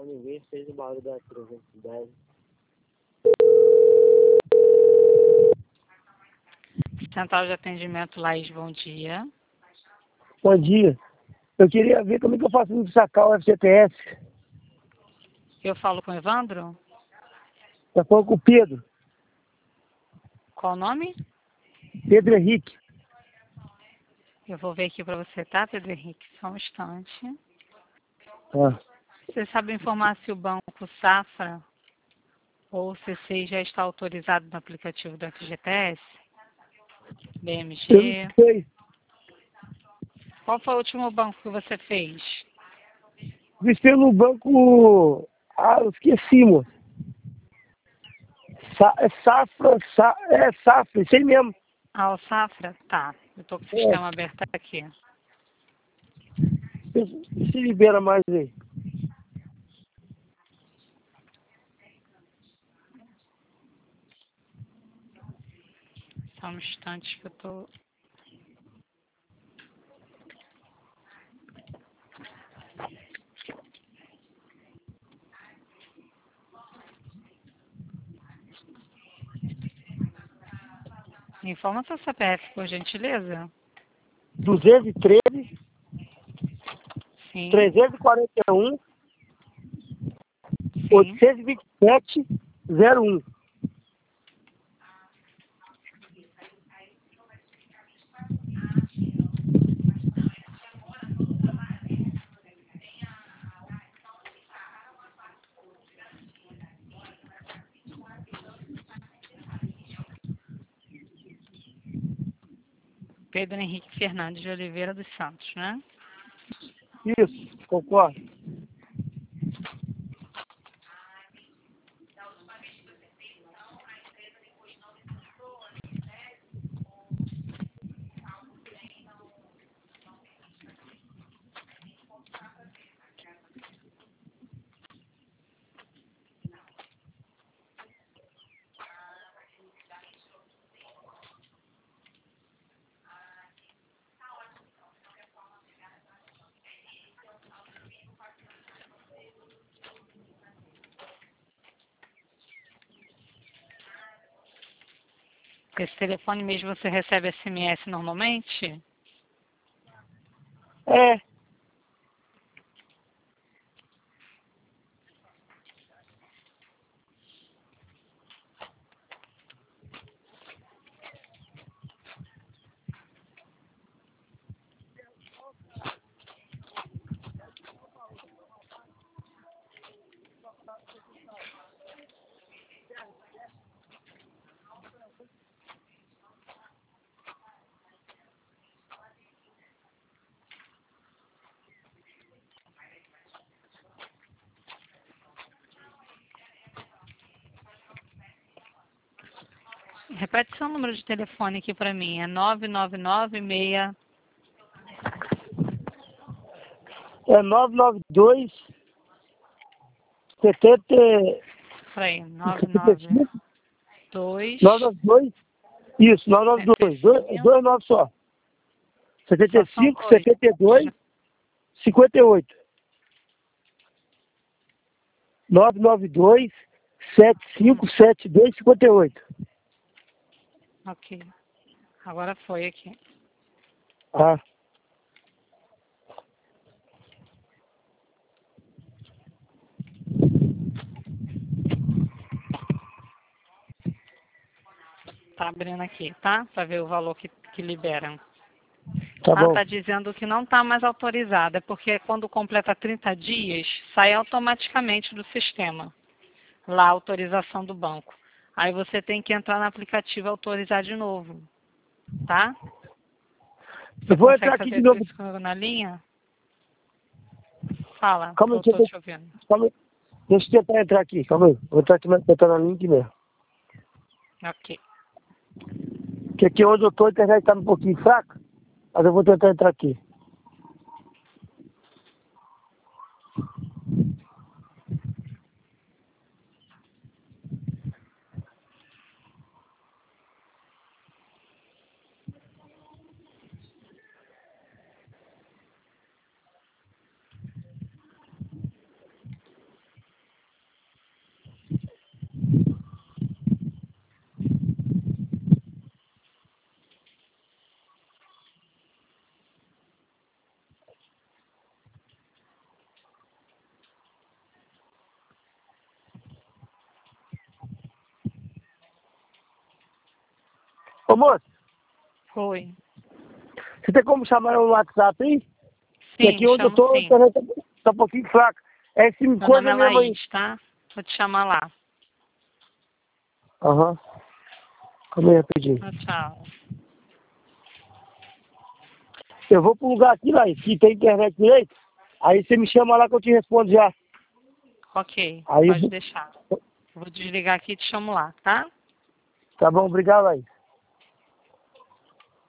Ninguém fez o barulho da 310. Central de Atendimento Laís, bom dia. Bom dia. Eu queria ver como é que eu faço para sacar o FGTS. Eu falo com o Evandro? Tá falando com o Pedro. Qual o nome? Pedro Henrique. Eu vou ver aqui para você, tá, Pedro Henrique? Só um instante. Ah. Você sabe informar se o Banco Safra ou CC já está autorizado no aplicativo do FGTS? Eu BMG? não sei. Qual foi o último banco que você fez? Fiz no banco... Ah, eu esqueci, moço. É Safra, isso aí mesmo. Ah, o Safra? Tá. Eu estou com o É. sistema aberto aqui. Se libera mais aí. Só um instante que eu estou... Me informa seu CPF, por gentileza. 213, Sim, 341, sim. 827, 01. Pedro Henrique Fernandes de Oliveira dos Santos, né? Isso, concordo. Com esse telefone mesmo você recebe SMS normalmente? É. Repete seu número de telefone aqui para mim. É 9996... É 992 70, Peraí, 75, 992... 992, isso, 992, 75... 29 só. Só são 75, oito. 72, 58. 992 7572 58. Ok. Agora foi aqui. Ah, Tá abrindo aqui, tá? Para ver o valor que liberam. tá Ah, bom. tá dizendo que não está mais autorizada, porque quando completa 30 dias, sai automaticamente do sistema. Lá a autorização do banco. Aí você tem que entrar no aplicativo e autorizar de novo, tá? Você Eu vou entrar consegue aqui de fazer novo. isso comigo na linha? Fala, Calma que aí, eu tô te ouvindo. calma aí. Deixa eu tentar entrar aqui, calma aí. Vou entrar aqui na link mesmo. Ok. Porque aqui onde eu tô, a internet tá um pouquinho fraca, mas eu vou tentar entrar aqui. Ô, moço, Oi. você tem como chamar no WhatsApp aí? Que Sim, aqui onde eu chamo tô, a sim. internet tá um pouquinho fraca. É esse Meu coisa nome é mesmo aí. Laís, tá? Vou te chamar lá. Aham. Calma aí, rapidinho. Tchau. Eu vou pro lugar aqui, Laís, que tem internet direito. Aí você me chama lá que eu te respondo já. Ok, Aí, pode deixar. Vou desligar aqui e te chamo lá, tá? tá bom, obrigado, Laís.